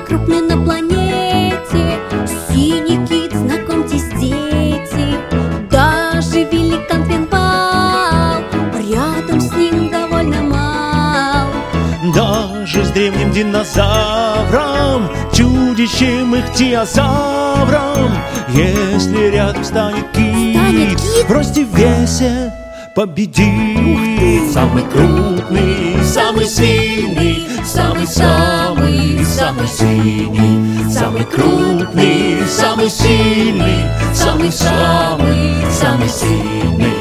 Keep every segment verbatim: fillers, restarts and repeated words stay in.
крупный на планете. Синий кит, знакомьтесь, дети. Даже великан Финбал рядом с ним довольно мал. Даже с древним динозавром, чудищем ихтиозавром, если рядом станет кит, Станет кит? в росте, в весе победит. Самый крупный, самый сильный, самый-самый, самый синий. Самый крупный, самый сильный, самый-самый, самый сильный.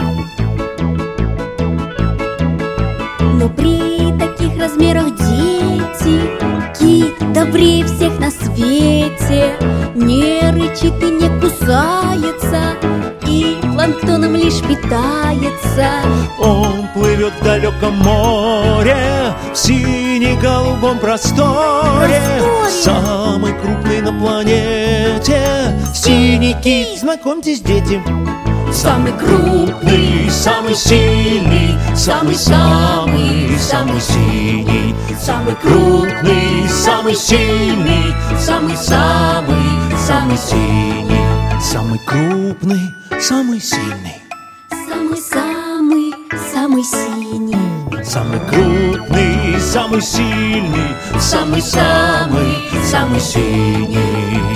Но при таких размерах, дети, кит добрее всех на свете. Не рычит и не кусается, и планктоном лишь питается. Он плывет в далеком море, в сине-голубом просторе. Просторе. Самый крупный на планете синий кит, знакомьтесь, дети. Самый крупный, самый сильный, самый-самый, самый синий. Самый крупный, самый сильный, самый-самый, самый синий. Самый крупный, самый сильный. Самый-самый, самый синий. Самый крупный, самый сильный, самый-самый, самый синий.